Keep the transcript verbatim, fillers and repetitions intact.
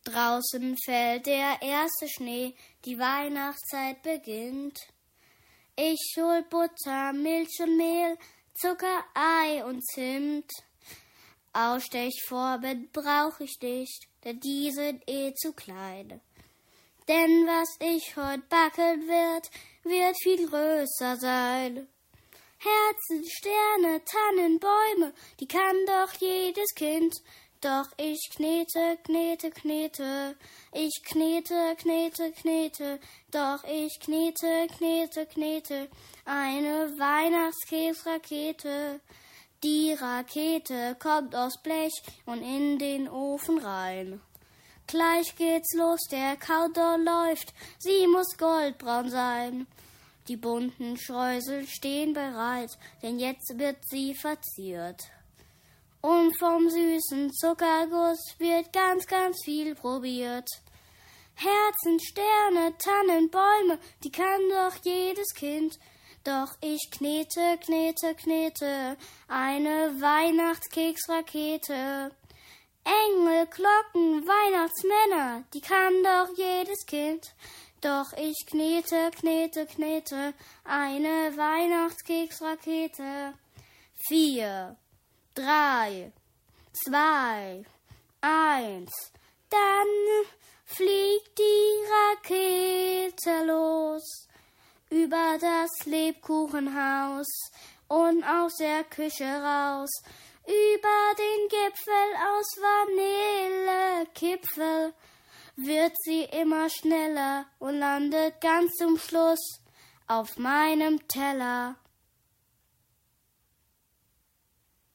Draußen fällt der erste Schnee, die Weihnachtszeit beginnt. Ich hol Butter, Milch und Mehl, Zucker, Ei und Zimt. Ausstechvorbild brauch ich nicht, denn die sind eh zu klein. Denn was ich heut backen wird, wird viel größer sein. Herzen, Sterne, Tannen, Bäume, die kann doch jedes Kind. Doch ich knete, knete, knete, ich knete, knete, knete, doch ich knete, knete, knete, eine Weihnachtskebsrakete. Die Rakete kommt aus Blech und in den Ofen rein. Gleich geht's los, der Countdown läuft, sie muss goldbraun sein. Die bunten Streusel stehen bereit, denn jetzt wird sie verziert. Und vom süßen Zuckerguss wird ganz, ganz viel probiert. Herzen, Sterne, Tannen, Bäume, die kann doch jedes Kind. Doch ich knete, knete, knete, eine Weihnachtskeksrakete. Engel, Glocken, Weihnachtsmänner, die kann doch jedes Kind. Doch ich knete, knete, knete, eine Weihnachtskeksrakete. Vier, drei, zwei, eins, dann fliegt die Rakete los über das Lebkuchenhaus und aus der Küche raus, über den Gipfel aus Vanillekipfel wird sie immer schneller und landet ganz zum Schluss auf meinem Teller.